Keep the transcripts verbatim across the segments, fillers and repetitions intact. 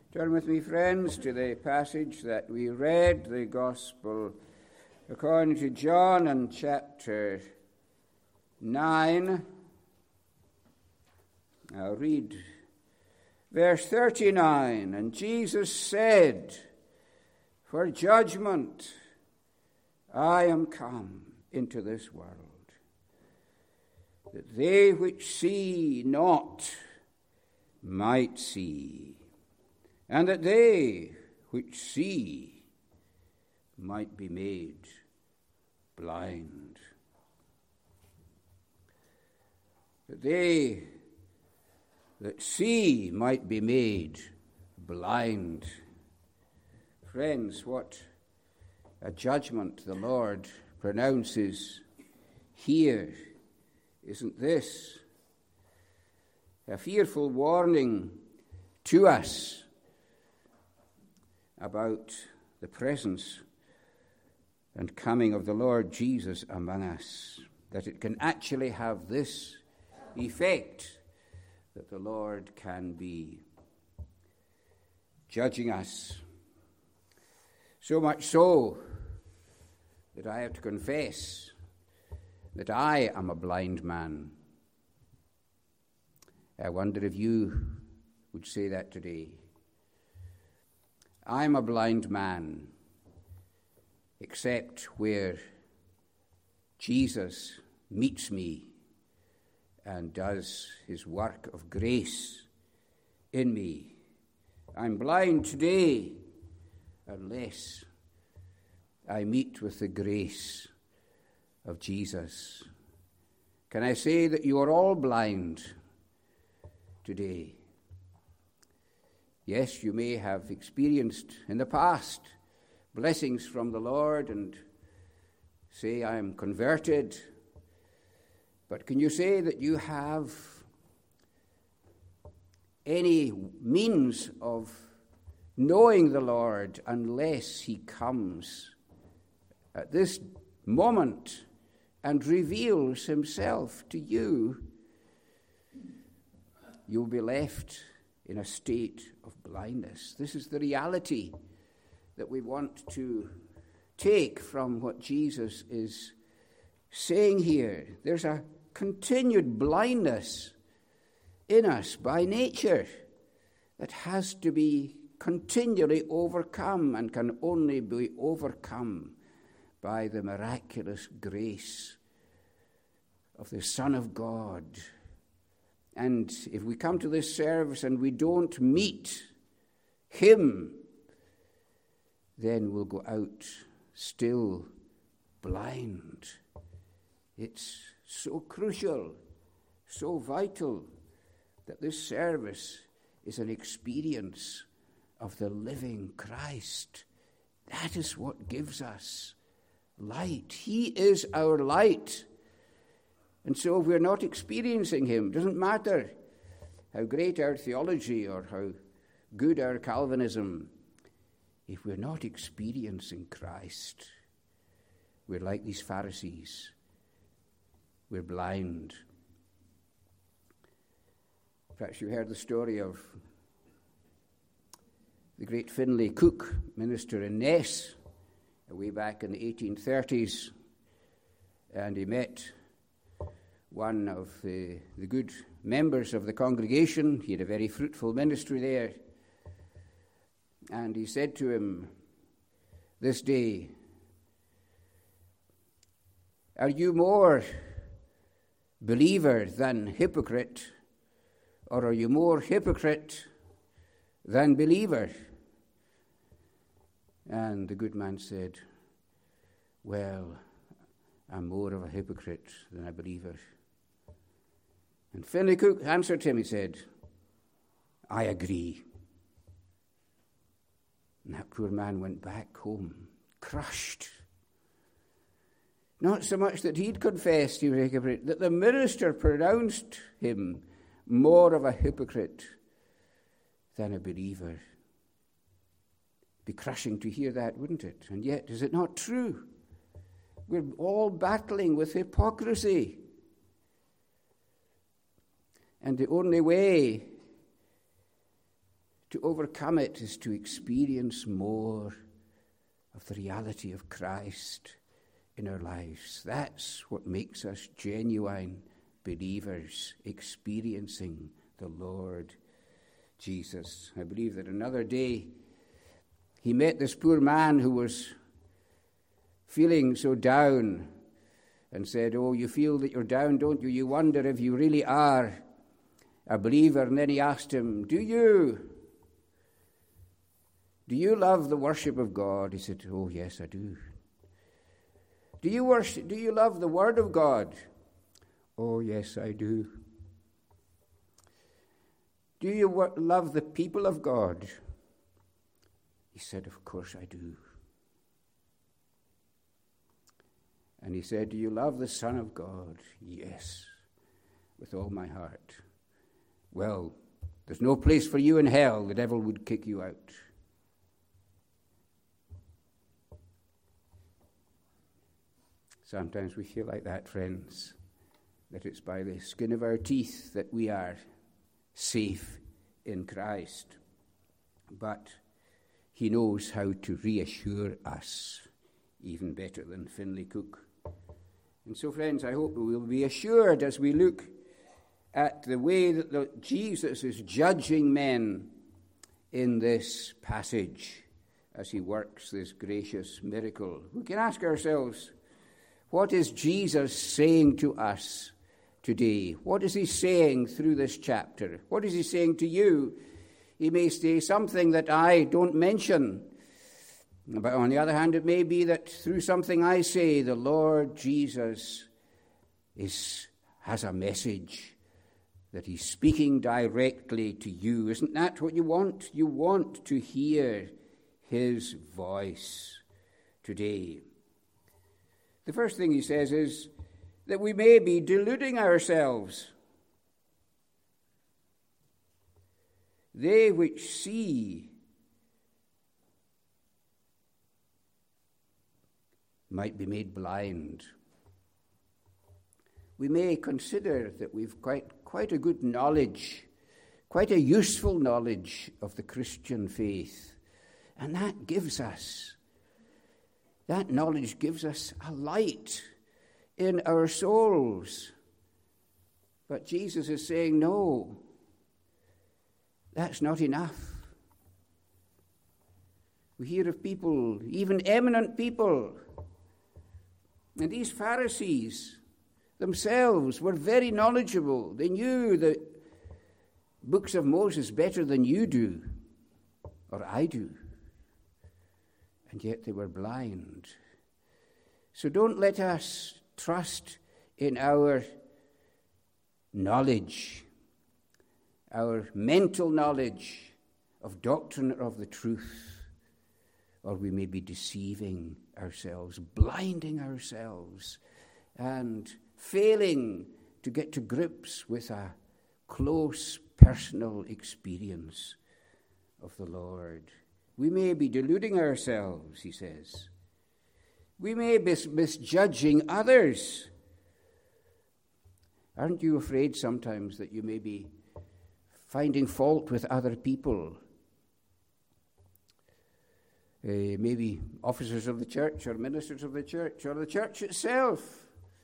Turn with me, friends, to the passage that we read, the Gospel according to John, and chapter nine. I'll read verse thirty-nine. And Jesus said, "For judgment I am come into this world, that they which see not might see, and that they which see might be made blind." That they that see might be made blind. Friends, what a judgment the Lord pronounces here. Isn't this a fearful warning to us about the presence and coming of the Lord Jesus among us? That it can actually have this effect, that the Lord can be judging us. So much so that I have to confess that I am a blind man. I wonder if you would say that today. I'm a blind man, except where Jesus meets me and does his work of grace in me. I'm blind today unless I meet with the grace of Jesus. Can I say that you are all blind today? Yes, you may have experienced in the past blessings from the Lord and say, "I am converted." But can you say that you have any means of knowing the Lord unless he comes at this moment and reveals himself to you? You'll be left in a state of blindness. This is the reality that we want to take from what Jesus is saying here. There's a continued blindness in us by nature that has to be continually overcome and can only be overcome by the miraculous grace of the Son of God. And if we come to this service and we don't meet him, then we'll go out still blind. It's so crucial, so vital, that this service is an experience of the living Christ. That is what gives us light. He is our light. And so if we're not experiencing him, it doesn't matter how great our theology or how good our Calvinism, if we're not experiencing Christ, we're like these Pharisees. We're blind. Perhaps you heard the story of the great Finlay Cook, minister in Ness, way back in the eighteen thirties, and he met one of the, the good members of the congregation. He had a very fruitful ministry there, and he said to him this day, "Are you more believer than hypocrite, or are you more hypocrite than believer?" And the good man said, "Well, I'm more of a hypocrite than a believer." And Finlay Cook answered him, he said, "I agree." And that poor man went back home, crushed. Not so much that he'd confessed he was a hypocrite, that the minister pronounced him more of a hypocrite than a believer. Be crushing to hear that, wouldn't it? And yet, is it not true? We're all battling with hypocrisy. And the only way To overcome it is to experience more of the reality of Christ in our lives. That's what makes us genuine believers, experiencing the Lord Jesus. I believe that another day he met this poor man who was feeling so down and said, "Oh, you feel that you're down, don't you? You wonder if you really are a believer." And then he asked him, Do you, do you love the worship of God? He said, "Oh, yes, I do." Do you worship, do you love the Word of God? "Oh, yes, I do." Do you wor- love the people of God? He said, "Of course I do." And he said, "Do you love the Son of God?" "Yes, with all my heart." "Well, there's no place for you in hell. The devil would kick you out." Sometimes we feel like that, friends, that it's by the skin of our teeth that we are safe in Christ. But he knows how to reassure us even better than Finlay Cook. And so, friends, I hope we will be assured as we look at the way that the, Jesus is judging men in this passage as he works this gracious miracle. We can ask ourselves, what is Jesus saying to us today? What is he saying through this chapter? What is he saying to you? He may say something that I don't mention. But on the other hand, it may be that through something I say, the Lord Jesus is, has a message that he's speaking directly to you. Isn't that what you want? You want to hear his voice today. The first thing he says is that we may be deluding ourselves. They which see might be made blind. We may consider that we've quite, quite a good knowledge, quite a useful knowledge of the Christian faith. And that gives us, that knowledge gives us a light in our souls. But Jesus is saying, no, that's not enough. We hear of people, even eminent people, and these Pharisees themselves were very knowledgeable. They knew the books of Moses better than you do, or I do. And yet they were blind. So don't let us trust in our knowledge, our mental knowledge of doctrine or of the truth, or we may be deceiving ourselves, blinding ourselves, and failing to get to grips with a close personal experience of the Lord. We may be deluding ourselves, he says. We may be misjudging others. Aren't you afraid sometimes that you may be finding fault with other people? Uh, maybe officers of the church or ministers of the church or the church itself.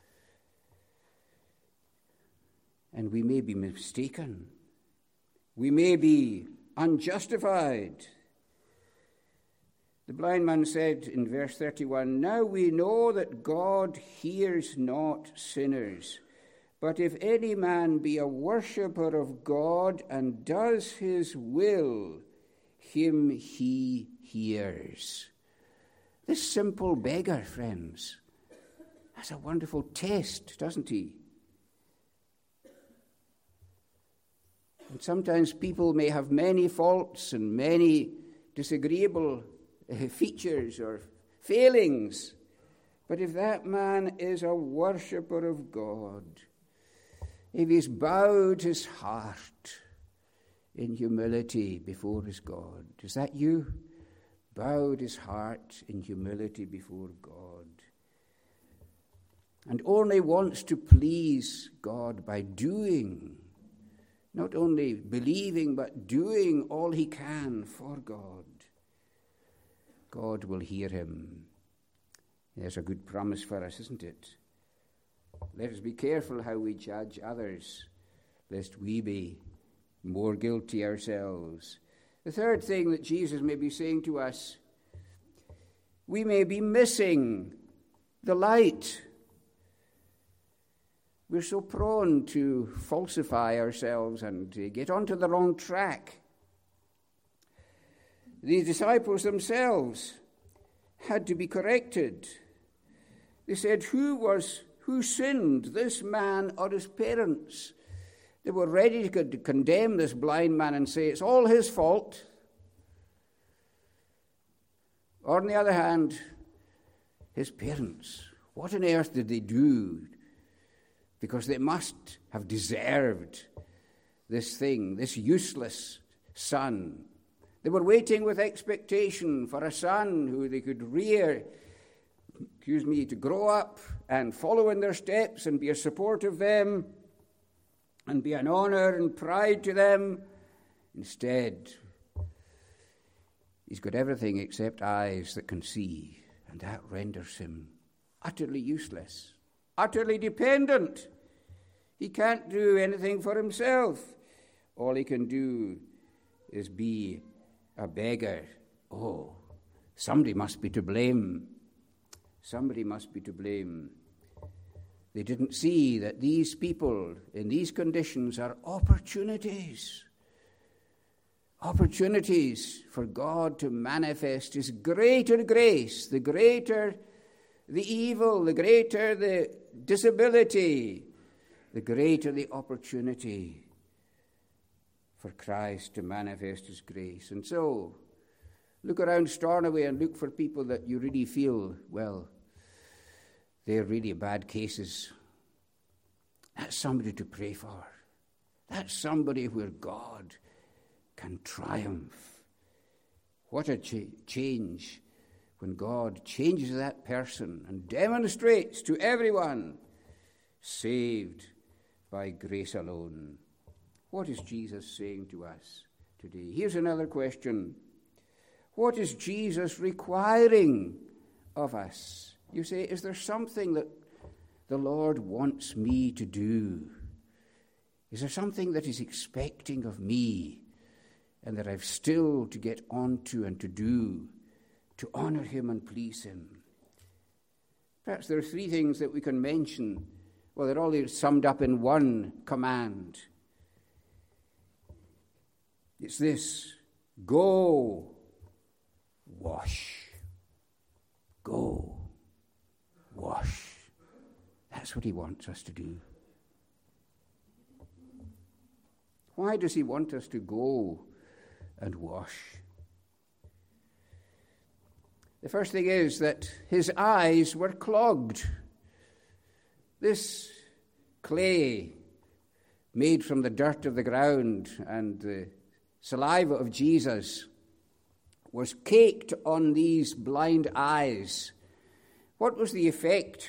And we may be mistaken. We may be unjustified. The blind man said in verse thirty-one, "Now we know that God hears not sinners, but if any man be a worshipper of God and does his will, him he hears." This simple beggar, friends, has a wonderful taste, doesn't he? And sometimes people may have many faults and many disagreeable uh, features or failings, but if that man is a worshipper of God, if he's bowed his heart in humility before his God, is that you? Bowed his heart in humility before God, and only wants to please God by doing, not only believing, but doing all he can for God, God will hear him. There's a good promise for us, isn't it? Let us be careful how we judge others, lest we be more guilty ourselves. The third thing that Jesus may be saying to us, we may be missing the light. We're so prone to falsify ourselves and to get onto the wrong track. The disciples themselves had to be corrected. They said, who was, who sinned, this man or his parents? They were ready to condemn this blind man and say, it's all his fault. Or on the other hand, his parents, what on earth did they do? Because they must have deserved this thing, this useless son. They were waiting with expectation for a son who they could rear, excuse me, to grow up and follow in their steps and be a support of them and be an honor and pride to them. Instead, he's got everything except eyes that can see, and that renders him utterly useless, utterly dependent. He can't do anything for himself. All he can do is be a beggar. Oh, somebody must be to blame. Somebody must be to blame. They didn't see that these people in these conditions are opportunities. Opportunities for God to manifest his greater grace. The greater the evil, the greater the disability, the greater the opportunity for Christ to manifest his grace. And so, look around Stornoway and look for people that you really feel, well, they're really bad cases. That's somebody to pray for. That's somebody where God can triumph. What a ch- change when God changes that person and demonstrates to everyone, saved by grace alone. What is Jesus saying to us today? Here's another question. What is Jesus requiring of us? You say, is there something that the Lord wants me to do? Is there something that he's expecting of me and that I've still to get onto and to do to honor him and please him? Perhaps there are three things that we can mention. Well, they're all summed up in one command. It's this: go, wash. Go, wash. That's what he wants us to do. Why does he want us to go and wash? The first thing is that his eyes were clogged. This clay made from the dirt of the ground and the saliva of Jesus was caked on these blind eyes. What was the effect?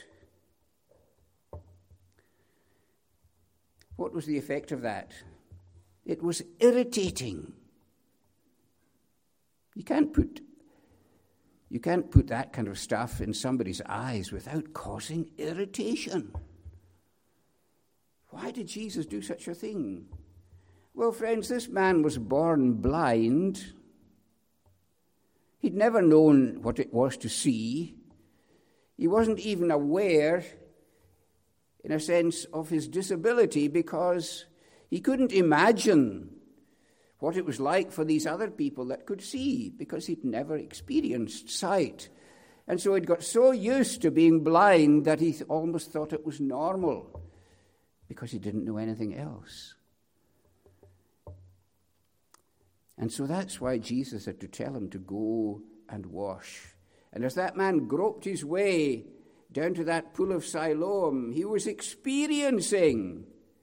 What was the effect of that? It was irritating. You can't put you can't put that kind of stuff in somebody's eyes without causing irritation. Why did Jesus do such a thing? Well, friends, this man was born blind. He'd never known what it was to see. He wasn't even aware, in a sense, of his disability because he couldn't imagine what it was like for these other people that could see because he'd never experienced sight. And so he'd got so used to being blind that he almost thought it was normal because he didn't know anything else. And so that's why Jesus had to tell him to go and wash. And as that man groped his way down to that pool of Siloam, he was experiencing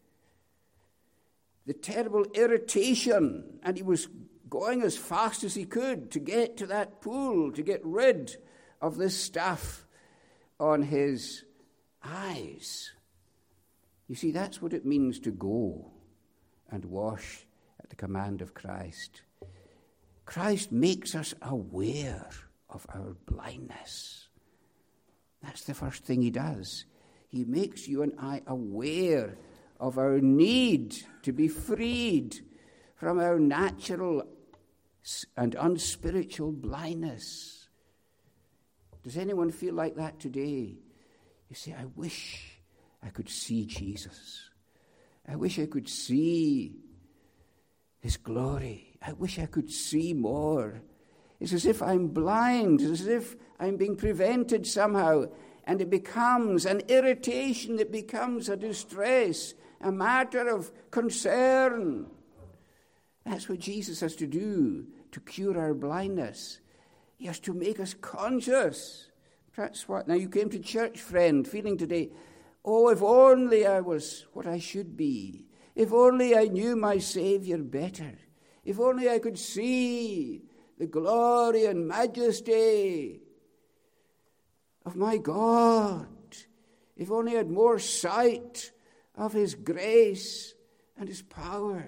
the terrible irritation, and he was going as fast as he could to get to that pool, to get rid of this stuff on his eyes. You see, that's what it means to go and wash at the command of Christ. Christ makes us aware of our blindness. That's the first thing he does. He makes you and I aware of our need to be freed from our natural and unspiritual blindness. Does anyone feel like that today? You say, I wish I could see Jesus. I wish I could see his glory. I wish I could see more. It's as if I'm blind. It's as if I'm being prevented somehow. And it becomes an irritation. It becomes a distress, a matter of concern. That's what Jesus has to do to cure our blindness. He has to make us conscious. That's what. Now you came to church, friend, feeling today, oh, if only I was what I should be. If only I knew my Savior better. If only I could see the glory and majesty of my God. If only I had more sight of his grace and his power.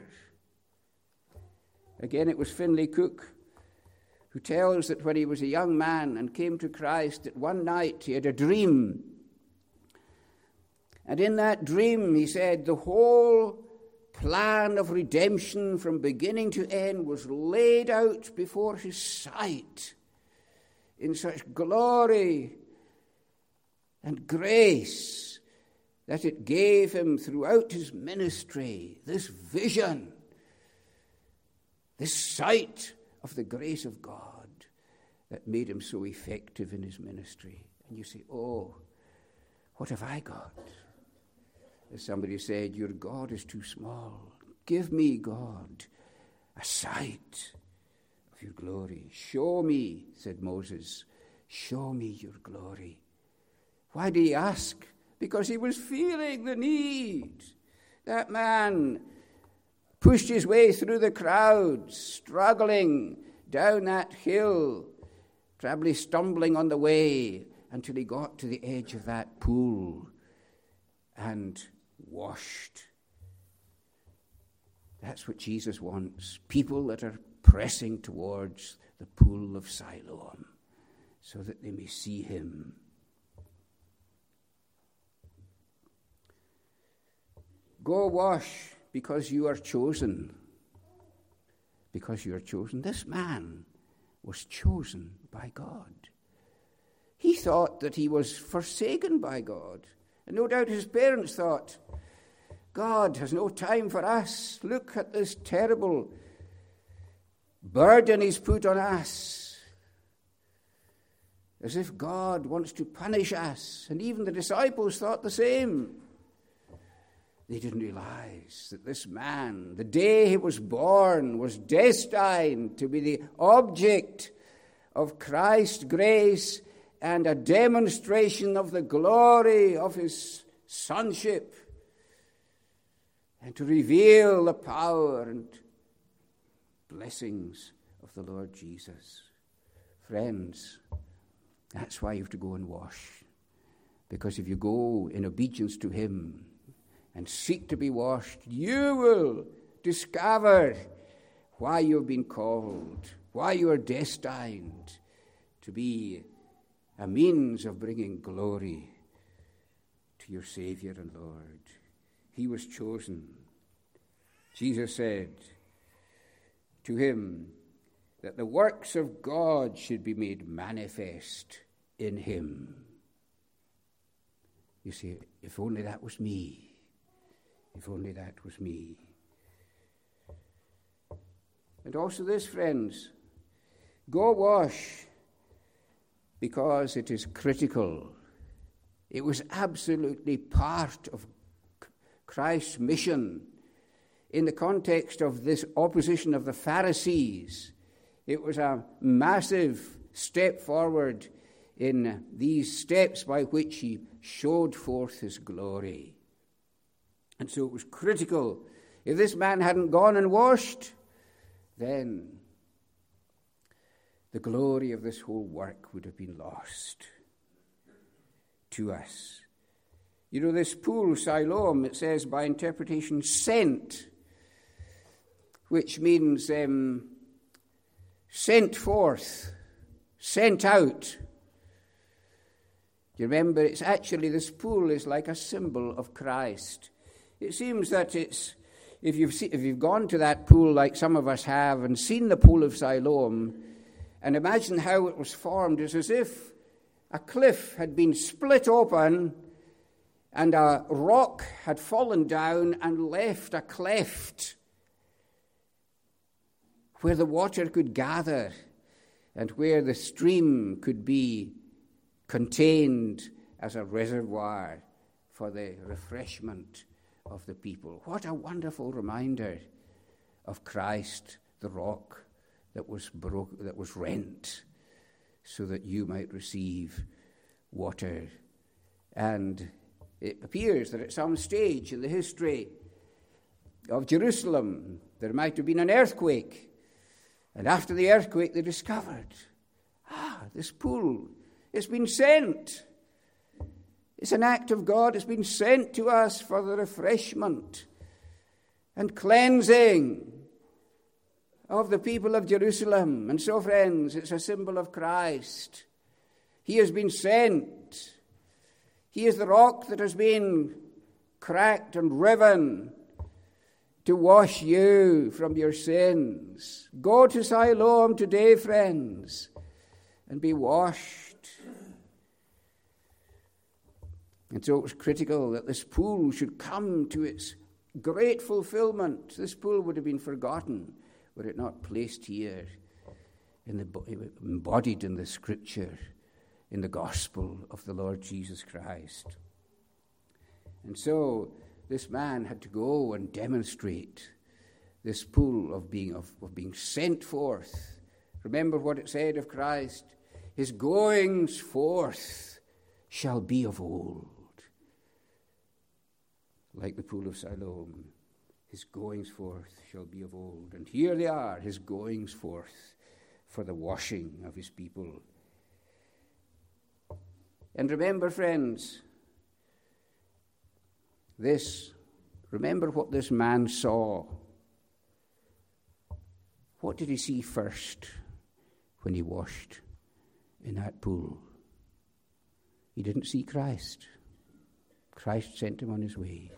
Again, it was Finlay Cook who tells that when he was a young man and came to Christ, that one night he had a dream. And in that dream, he said, the whole plan of redemption from beginning to end was laid out before his sight in such glory and grace that it gave him throughout his ministry this vision, this sight of the grace of God that made him so effective in his ministry. And you say, oh, what have I got? As somebody said, your God is too small. Give me, God, a sight of your glory. Show me, said Moses, show me your glory. Why did he ask? Because he was feeling the need. That man pushed his way through the crowds, struggling down that hill, probably stumbling on the way until he got to the edge of that pool and washed. That's what Jesus wants. People that are pressing towards the pool of Siloam so that they may see him. Go wash because you are chosen. Because you are chosen. This man was chosen by God. He thought that he was forsaken by God. And no doubt his parents thought, God has no time for us. Look at this terrible burden he's put on us. As if God wants to punish us. And even the disciples thought the same. They didn't realize that this man, the day he was born, was destined to be the object of Christ's grace and a demonstration of the glory of his sonship, and to reveal the power and blessings of the Lord Jesus. Friends, that's why you have to go and wash. Because if you go in obedience to him and seek to be washed, you will discover why you have been called, why you are destined to be a means of bringing glory to your Savior and Lord. He was chosen. Jesus said to him that the works of God should be made manifest in him. You see, if only that was me. If only that was me. And also this, friends, go wash because it is critical. It was absolutely part of Christ's mission in the context of this opposition of the Pharisees. It was a massive step forward in these steps by which he showed forth his glory. And so it was critical. If this man hadn't gone and washed, then the glory of this whole work would have been lost to us. You know, this pool, Siloam, it says by interpretation, sent. which means um, sent forth, sent out. You remember, it's actually, this pool is like a symbol of Christ. It seems that it's, if you've, see, if you've gone to that pool like some of us have and seen the pool of Siloam, and imagine how it was formed, it's as if a cliff had been split open and a rock had fallen down and left a cleft where the water could gather and where the stream could be contained as a reservoir for the refreshment of the people. What a wonderful reminder of Christ, the rock that was broke, that was rent, so that you might receive water. And it appears that at some stage in the history of Jerusalem, there might have been an earthquake. And after the earthquake, they discovered, ah, this pool, it's been sent. It's an act of God. It's been sent to us for the refreshment and cleansing of the people of Jerusalem. And so, friends, it's a symbol of Christ. He has been sent. He is the rock that has been cracked and riven to wash you from your sins. Go to Siloam today, friends, and be washed. And so it was critical that this pool should come to its great fulfillment. This pool would have been forgotten were it not placed here, in the, embodied in the Scripture, in the gospel of the Lord Jesus Christ. And so this man had to go and demonstrate this pool of being of, of being sent forth. Remember what it said of Christ: his goings forth shall be of old. Like the pool of Siloam, his goings forth shall be of old. And here they are, his goings forth for the washing of his people. And remember, friends, this, remember what this man saw. What did he see first when he washed in that pool? He didn't see Christ. Christ sent him on his way.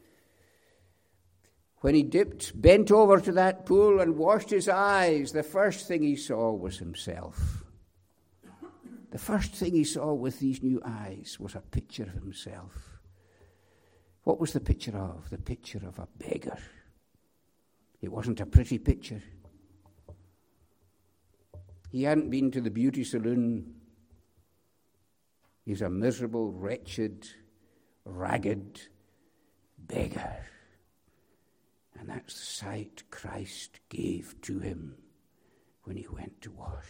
When he dipped, bent over to that pool and washed his eyes, the first thing he saw was himself. The first thing he saw with these new eyes was a picture of himself. What was the picture of? The picture of a beggar. It wasn't a pretty picture. He hadn't been to the beauty saloon. He's a miserable, wretched, ragged beggar. And that's the sight Christ gave to him when he went to wash.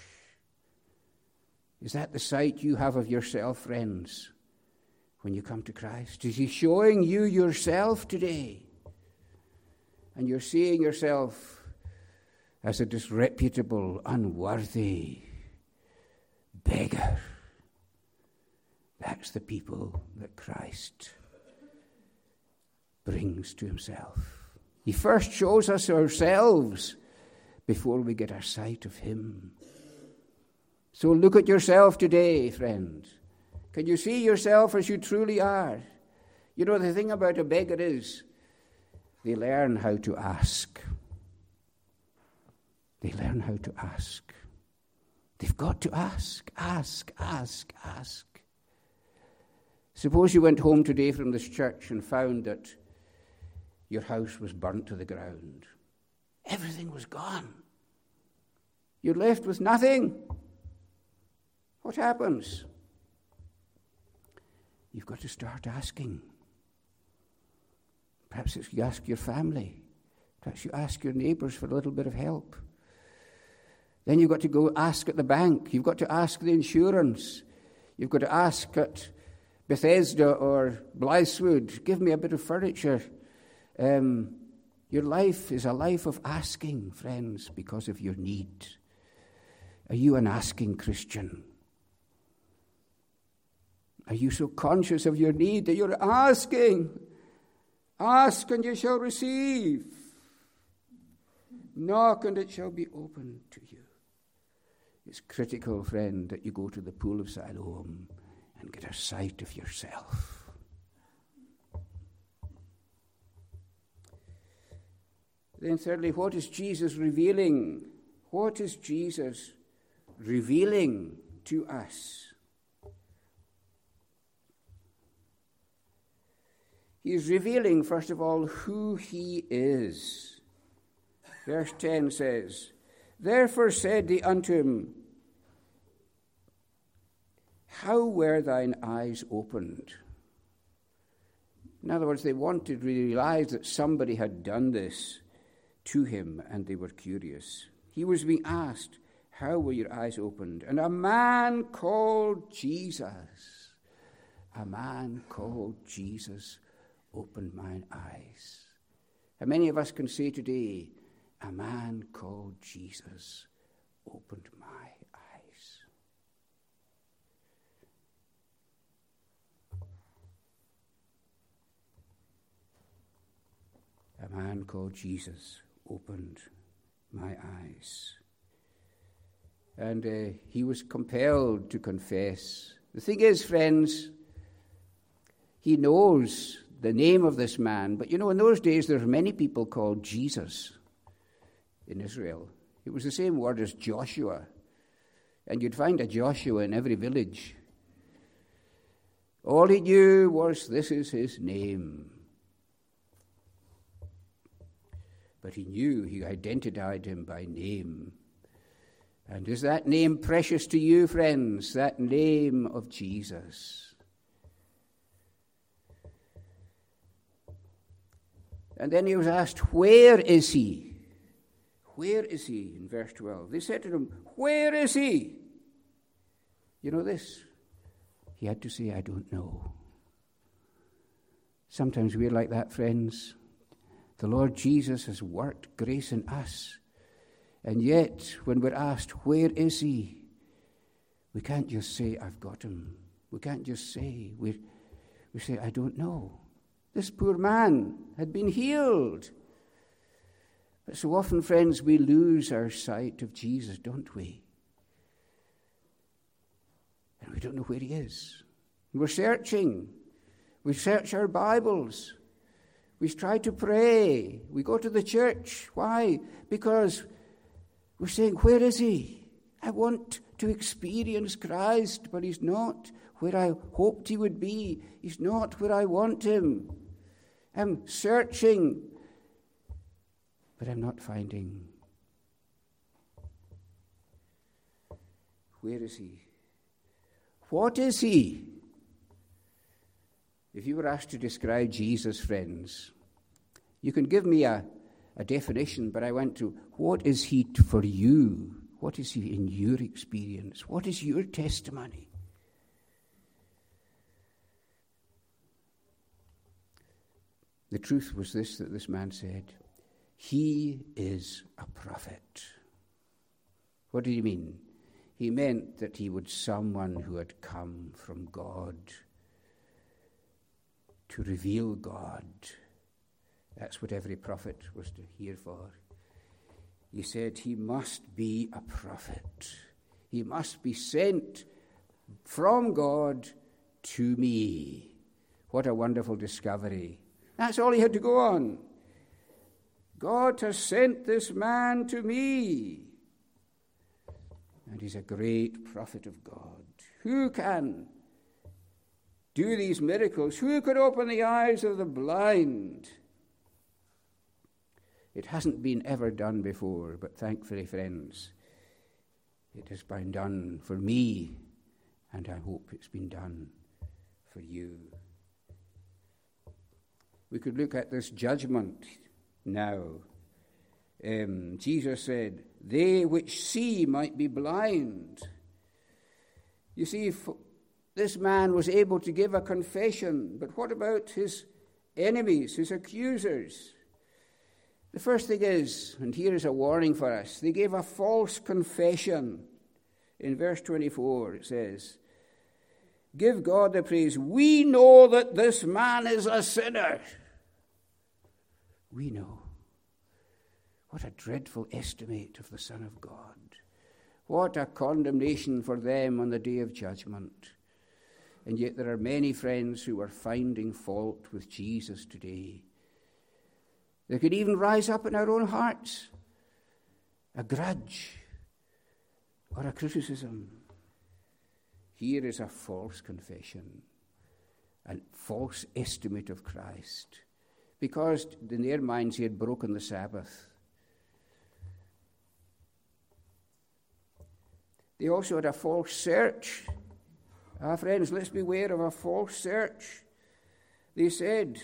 Is that the sight you have of yourself, friends, when you come to Christ? Is he showing you yourself today? And you're seeing yourself as a disreputable, unworthy beggar. That's the people that Christ brings to himself. He first shows us ourselves before we get our sight of him. So look at yourself today, friend. Can you see yourself as you truly are? You know, the thing about a beggar is they learn how to ask. They learn how to ask. They've got to ask, ask, ask, ask. Suppose you went home today from this church and found that your house was burnt to the ground. Everything was gone. You're left with nothing. What happens? You've got to start asking. Perhaps it's you ask your family. Perhaps you ask your neighbours for a little bit of help. Then you've got to go ask at the bank. You've got to ask the insurance. You've got to ask at Bethesda or Blythswood, give me a bit of furniture. Um, your life is a life of asking, friends, because of your need. Are you an asking Christian? Are you so conscious of your need that you're asking? Ask and you shall receive. Knock and it shall be opened to you. It's critical, friend, that you go to the pool of Siloam and get a sight of yourself. Then thirdly, what is Jesus revealing? What is Jesus revealing to us? He is revealing, first of all, who he is. Verse ten says, Therefore said they unto him, How were thine eyes opened? In other words, they wanted to realize that somebody had done this to him, and they were curious. He was being asked, How were your eyes opened? And a man called Jesus, a man called Jesus opened mine eyes. How many of us can say today, a man called Jesus opened my eyes? A man called Jesus opened my eyes. And uh, he was compelled to confess. The thing is, friends, he knows the name of this man. But you know, in those days, there were many people called Jesus in Israel. It was the same word as Joshua. And you'd find a Joshua in every village. All he knew was, this is his name. But he knew, he identified him by name. And is that name precious to you, friends? That name of Jesus. And then he was asked, where is he? Where is he? In verse twelve. They said to him, where is he? You know this? He had to say, I don't know. Sometimes we're like that, friends. The Lord Jesus has worked grace in us. And yet, when we're asked, where is he? We can't just say, I've got him. We can't just say, we we say, I don't know. This poor man had been healed. But so often, friends, we lose our sight of Jesus, don't we? And we don't know where he is. And we're searching. We search our Bibles. We try to pray. We go to the church. Why? Because we're saying, where is he? I want to experience Christ, but he's not where I hoped he would be. He's not where I want him. I'm searching, but I'm not finding. Where is he? What is he? If you were asked to describe Jesus, friends, you can give me a, a definition, but I want to, what is he for you? What is he in your experience? What is your testimony? The truth was this, that this man said, he is a prophet. What did he mean? He meant that he was someone who had come from God to reveal God. That's what every prophet was to hear for. He said he must be a prophet. He must be sent from God to me. What a wonderful discovery. That's all he had to go on. God has sent this man to me. And he's a great prophet of God. Who can do these miracles? Who could open the eyes of the blind? It hasn't been ever done before, but thankfully, friends, it has been done for me, and I hope it's been done for you. We could look at this judgment now. Um, Jesus said, they which see might be blind. You see, if this man was able to give a confession, but what about his enemies, his accusers? The first thing is, and here is a warning for us, they gave a false confession. In verse twenty-four it says, give God the praise. We know that this man is a sinner. We know. What a dreadful estimate of the Son of God. What a condemnation for them on the day of judgment. And yet there are many friends who are finding fault with Jesus today. There could even rise up in our own hearts a grudge or a criticism. Here is a false confession and false estimate of Christ, because in their minds he had broken the Sabbath. They also had a false search. Ah, friends, let's beware of a false search. They said,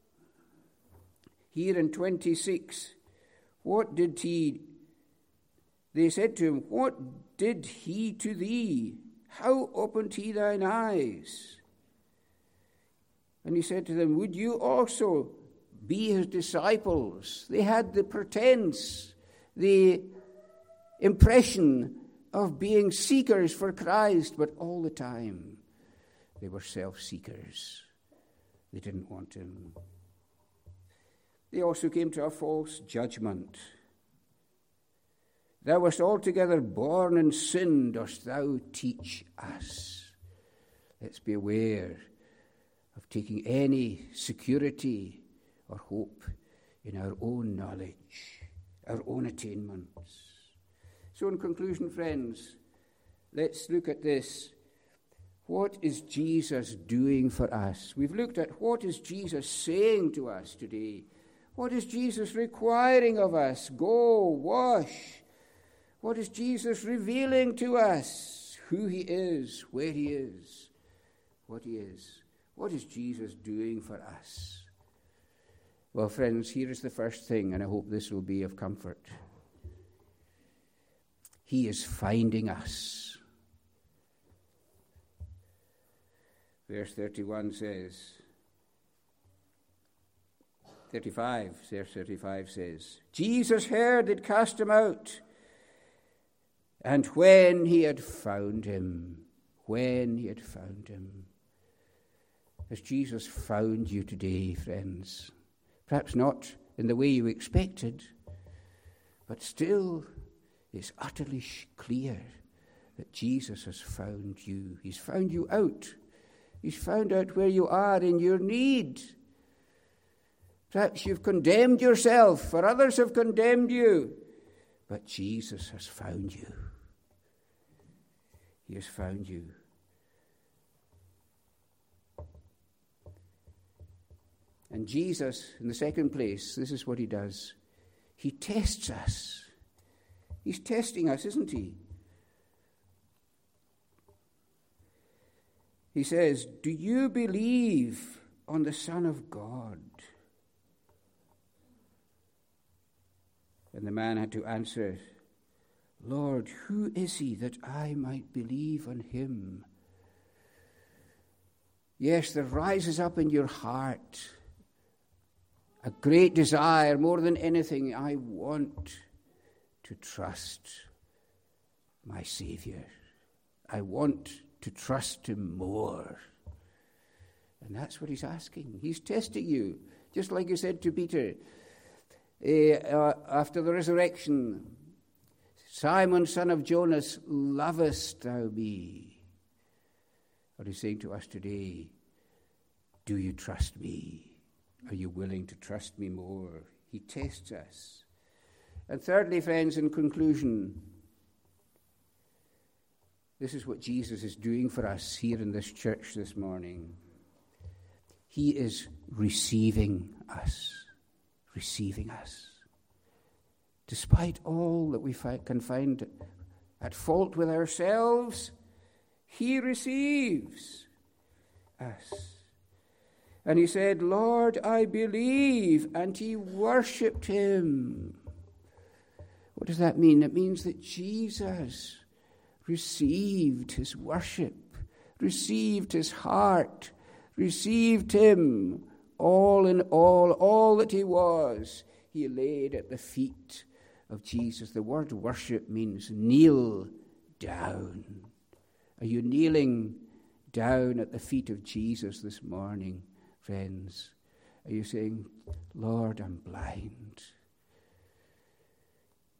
here in twenty-six, what did he, they said to him, what did he to thee? How opened he thine eyes? And he said to them, would you also be his disciples? They had the pretense, the impression of being seekers for Christ, but all the time they were self-seekers. They didn't want him. They also came to a false judgment. Thou wast altogether born in sin, dost thou teach us? Let's be aware of taking any security or hope in our own knowledge, our own attainments. So in conclusion, friends, let's look at this. What is Jesus doing for us? We've looked at what is Jesus saying to us today. What is Jesus requiring of us? Go, wash. What is Jesus revealing to us? Who he is, where he is, what he is. What is Jesus doing for us? Well, friends, here is the first thing, and I hope this will be of comfort. He is finding us. Verse thirty-one says, thirty-five, verse thirty-five says, Jesus heard it cast him out, and when he had found him, when he had found him. Has Jesus found you today, friends? Perhaps not in the way you expected, but still it's utterly clear that Jesus has found you. He's found you out. He's found out where you are in your need. Perhaps you've condemned yourself, or others have condemned you, but Jesus has found you. He has found you. And Jesus, in the second place, this is what he does. He tests us. He's testing us, isn't he? He says, do you believe on the Son of God? And the man had to answer, Lord, who is he that I might believe on him? Yes, there rises up in your heart a great desire, more than anything, I want to trust my Savior. I want to trust him more. And that's what he's asking. He's testing you, just like he said to Peter uh, uh, after the resurrection, Simon, son of Jonas, lovest thou me? Or he's saying to us today, do you trust me? Are you willing to trust me more? He tests us. And thirdly, friends, in conclusion, this is what Jesus is doing for us here in this church this morning. He is receiving us, receiving us. Despite all that we fi- can find at fault with ourselves, he receives us. And he said, Lord, I believe, and he worshipped him. What does that mean? It means that Jesus received his worship, received his heart, received him all in all, all that he was. He laid at the feet of Jesus. The word worship means kneel down. Are you kneeling down at the feet of Jesus this morning, friends? Are you saying, Lord, I'm blind.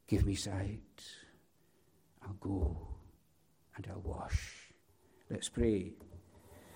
Give me sight. I'll go and I'll wash. Let's pray.